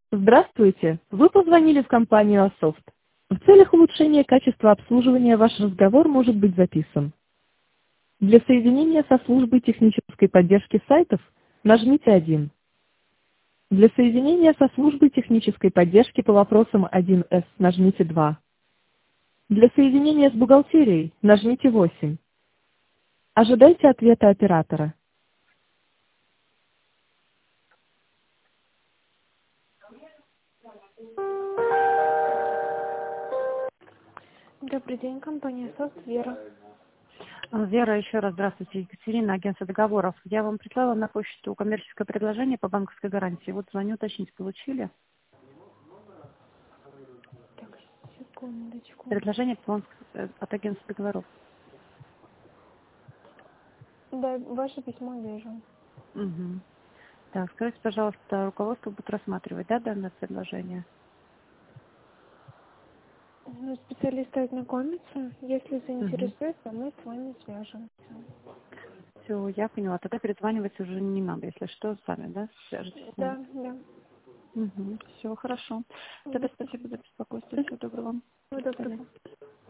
Здравствуйте! Вы позвонили в компанию Асофт. В целях улучшения качества обслуживания ваш разговор может быть записан. Для соединения со службой технической поддержки сайтов нажмите 1. Для соединения со службой технической поддержки по вопросам 1С нажмите 2. Для соединения с бухгалтерией нажмите 8. Ожидайте ответа оператора. Добрый день, компания Асофт, Вера. Вера, еще раз здравствуйте. Екатерина, агентство договоров. Я вам прислала на почту коммерческое предложение по банковской гарантии. Вот звоню уточнить, получили? Так, секундочку. Предложение от агентства договоров. Да, ваше письмо вижу. Угу. Так, скажите, пожалуйста, руководство будет рассматривать, да, данное предложение? Ну, специалисты ознакомятся. Если Угу. заинтересует, то мы с вами свяжемся. Все, я поняла. Тогда перезванивать уже не надо, если что, сами, да, свяжетесь с ним. Да, да. Угу. Все, хорошо. Тогда спасибо за беспокойство. Всего доброго вам. Всего До свидания. доброго.